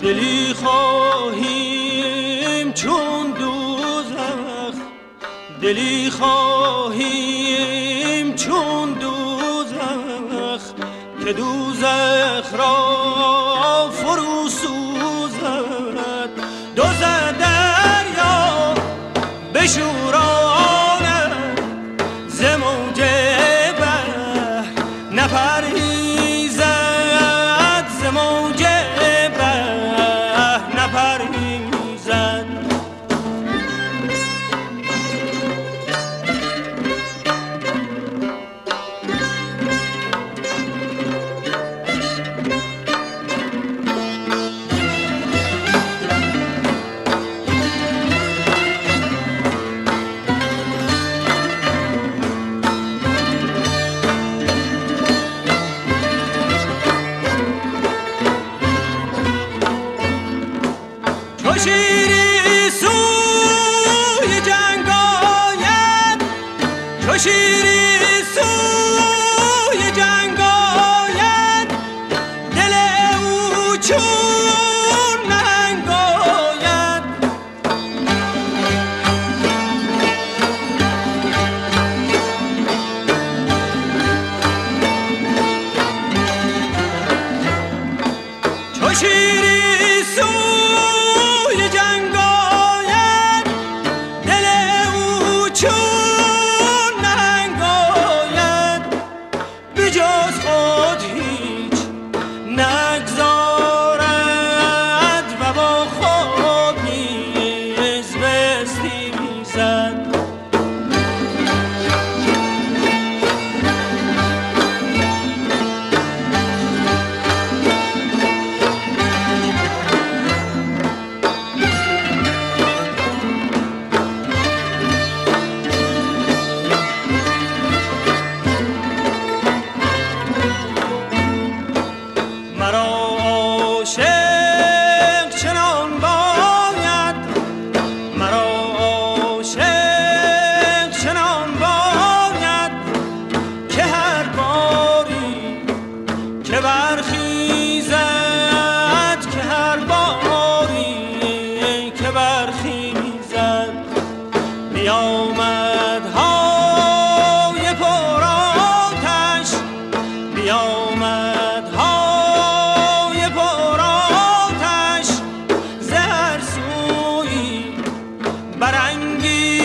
دلی خواهیم چون دوزخ، دلی خواهیم چون دوزخ که دوزخ را فرو سوزد. دوزد دریا بشوراند ز موج بحر نپریزد، ز موج بحر نپریزد. شیری سوی جنگ آید، چو شیری سوی جنگ آید، دل او چون ننگ آید. چو شیری سوی جنگ آید، دل او چون ننگ آید. به جز خود هیچ نگذارد و با خود نیز بستیزد. برانگیز